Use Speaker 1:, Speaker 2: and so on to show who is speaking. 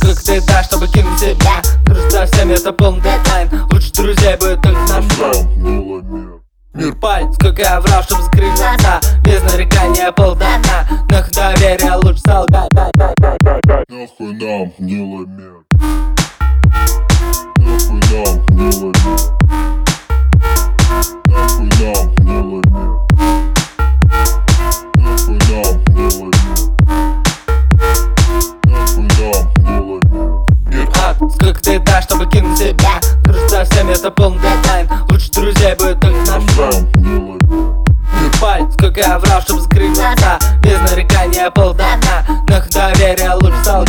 Speaker 1: сколько ты дашь, чтобы кинуть себя? Дружить со всеми — это полный дедлайн. Лучше друзей будет только наш мир. Палец, сколько я врал, чтобы закрыть глаза. Без нарекания полдана. Нахуй доверие, лучше солгать.
Speaker 2: Нахуй нам гниломет. Нахуй нам гниломет. Нахуй нам гниломет. Нахуй нам гниломет. Нахуй нам гниломет.
Speaker 1: Сколько ты дашь, чтобы кинуть себя? Дружить со всеми — это полный дедлайн. Лучше друзей будет только наш мир. Палец, сколько я врал, чтобы закрыть глаза. Без нарекания полдана. Нахуй доверие, лучше солгать.